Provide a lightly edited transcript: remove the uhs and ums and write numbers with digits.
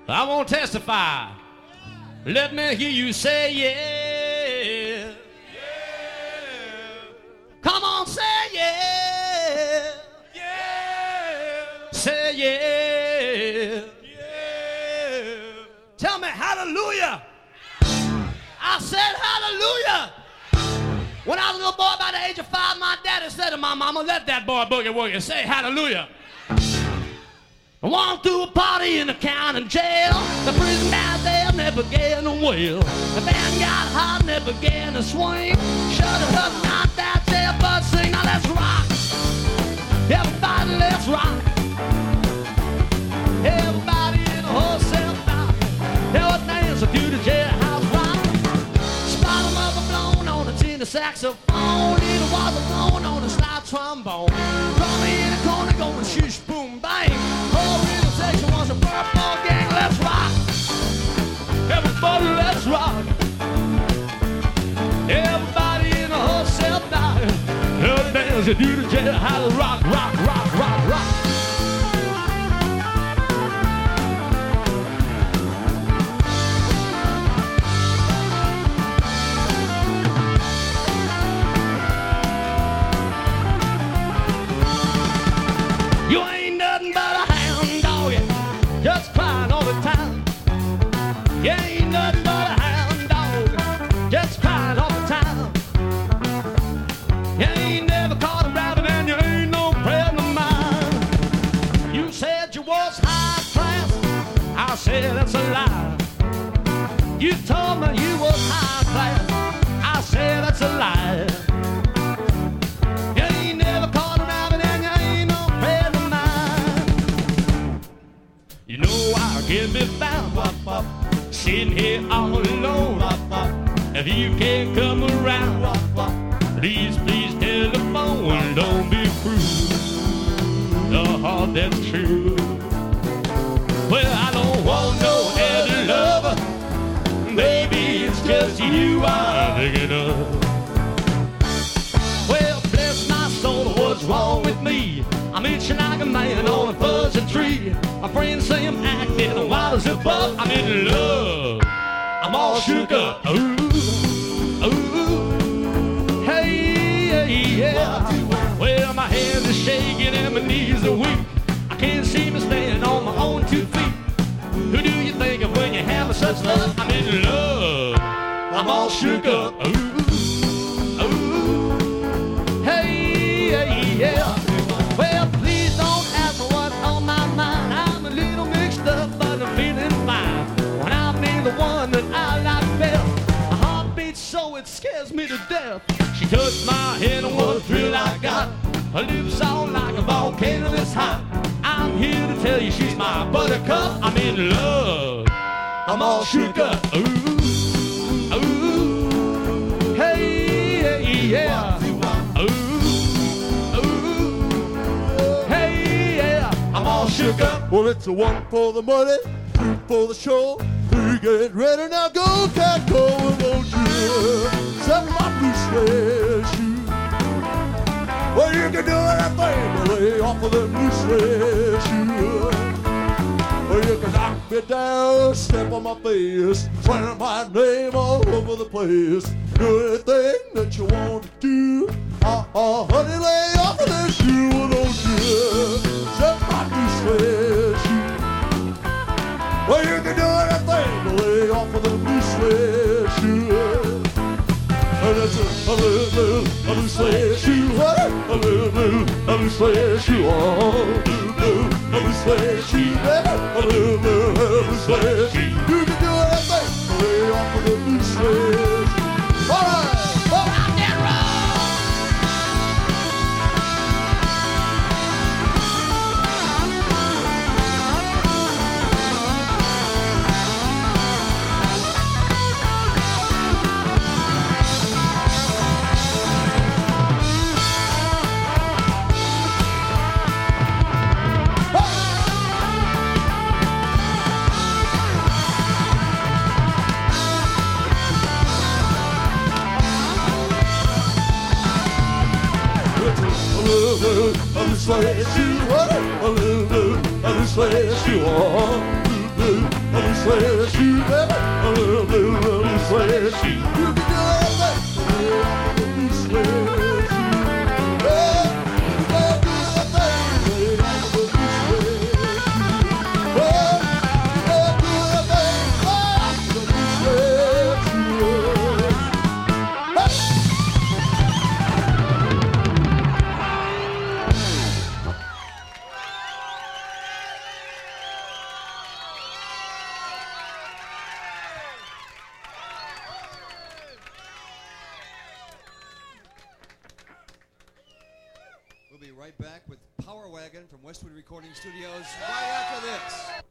I won't testify. Let me hear you say yeah. Yeah. Come on, say yeah. Yeah. Say yeah. Yeah. Tell me hallelujah. I said hallelujah. When I was a little boy about the age of 5, my daddy said to my mama, let that boy boogie woogie, say hallelujah. I walked through a party in the county jail. The prison guys there never began to wail. The band got hot, never began to swing. Shut it up, not that jail, but sing. Now let's rock. Everybody, let's rock. Everybody in the whole cell block. Everything's a do the jailhouse rock. Spot 'em up blown on the tenor saxophone. Little water blown on the slide trombone. Drummer in the corner going shush, boom, bang. Whole little section was a purple gang. Let's rock. Everybody, let's rock. Everybody in the whole cell block. Everything's a do the jailhouse rock, rock, rock, rock, rock. You ain't nothing but a hound dog, just crying all the time. You ain't nothing but a hound dog, just crying all the time. You ain't never caught a rabbit and you ain't no friend of mine. You said you was high class, I said that's a lie. You told me you was high class, I said that's a lie. You ain't never caught a rabbit and you ain't no friend of mine. You know I get me found, sitting here all alone. If you can't come around, please, please telephone. Don't be cruel, oh, that's true. Well, I don't want no other lover. Maybe it's just you I'm thinking of. Well, bless my soul, what's wrong with me? I'm itching like a man on a fuzzy tree. My friends say I'm acting wild as a buck. I'm in love, I'm all shook up. Ooh, ooh, hey, yeah. Well, my hands are shaking and my knees are weak. I can't seem to stand on my own 2 feet. Who do you think of when you have such love? I'm in love, I'm all shook up. Ooh, ooh, hey, yeah. Well, please don't ask what's on my mind. I'm a little mixed up, but I'm feeling fine. When I'm in the one that I like best, my heart beats so it scares me to death. She touched my head and what a thrill I got. Her lips all like a volcano that's hot. I'm here to tell you she's my buttercup. I'm in love, I'm all shook up. Ooh, ooh, hey, yeah. All shook up. Well, it's a 1 for the money, 2 for the show. 3, get ready now, go, cat, go, and won't you set my blue suede shoe? Well, you can do anything but lay off of them blue suede shoes. Well, you can knock me down, step on my face, slam my name all over the place. Do anything that you want to do. Honey, lay off of that shoe, and don't you set my blue suede shoe. Well, you can do anything to lay off of the blue suede shoe. And it's a blue suede shoe, a blue suede shoe, a blue suede shoe, a blue suede shoe. You can do anything to lay off of the blue suede shoe. All right. blue suede shoe, a blue suede shoe, blue suede shoe, baby. A little blue suede shoe. You can do anything. A blue suede shoe. Hey, you can do anything. A blue suede shoe. Hey, you can do anything. A blue suede shoe. Hey. We'll be right back with Power Wagon from Westwood Recording Studios right after this.